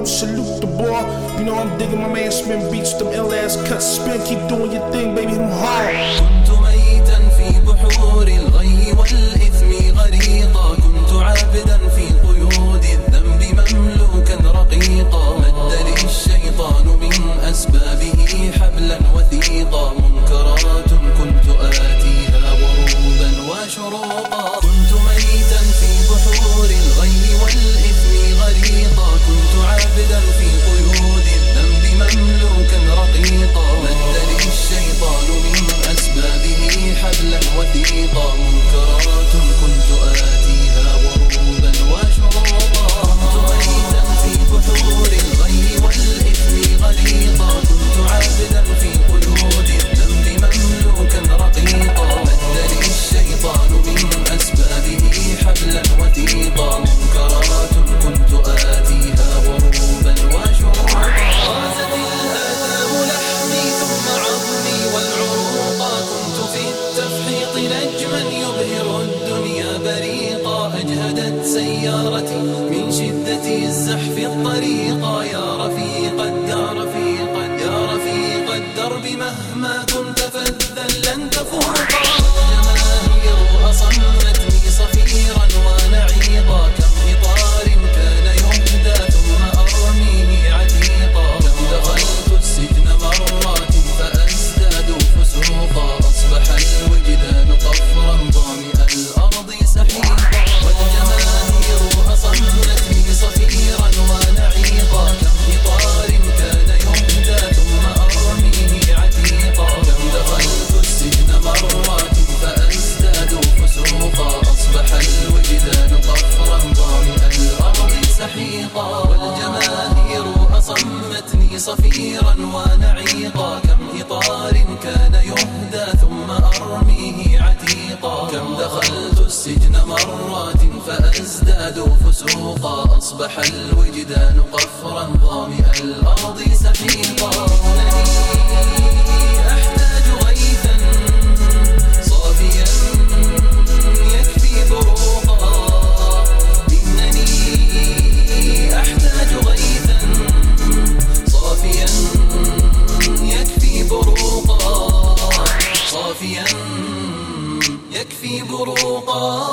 Harlem, salute the boy. You know I'm digging my man spin beats, them ill ass cuts. Spin, keep doing your thing, baby, them hard. كنت ميتا في بحور الغي والإثم غريقا، كنت عابدا في قيود الذنب مملوكا رقيقا، مد لي الشيطان من أسبابه حبلا وثيقا، منكرات كنت آتيها غروبا وشروقا. كنت ميتا في بحور الغي والإثم غريقا، كنت عابدا في قيود الذنب مملوكا رقيقا، مد لي الشيطان من أسبابه حبلا وثيقا، منكرات كنت آتيها غروبا وشروقا. كنت ميتا في بحور الغي والإثم غريقا، كنت عابدا في قيود الذنب مملوكا رقيقا، مد لي الشيطان من أسبابه حبلا وثيقا، منكرات كنت آتيها غروبا وشروقا. غازت الآثام لحمي ثم عظمي والعروقا، كنت في التفحيط نجما يبهر الدنيا بريقا، أجهدت سيارتي من شدة الزحف الطريقا، يا رفيق الدار يا رفيق الدرب مهما كنت فذا لن تفوقا. جماهير أصمتني صفيرا ونعيقا، كم إطار كان يهدى ثم أرميه عتيقا، كم دخلت السجن مرات فأزداد فسوقا، أصبح الوجدان طفرا ظامئ الأرض سحيقا. والجماهير أصمتني صفيرا ونعيقا، كم إطار كان يهدى ثم أرميه عتيقا، كم دخلت السجن مرات فأزداد فسوقا، أصبح الوجدان طفرا ظامئ الأرض سحيقا. والجماهير أصمتني صفيرا ونعيقا، كم إطار كان يهدى ثم أرميه عتيقا، كم دخلت السجن مرات فأزداد فسوقا، أصبح الوجدان قفرا ظامئ الأرض سحيقا. إنني أحتاج غيثا صافيا يكفي بروقا، إنني أحتاج غيثا صافيا يكفي بروقا، صافيا يكفي بروقا.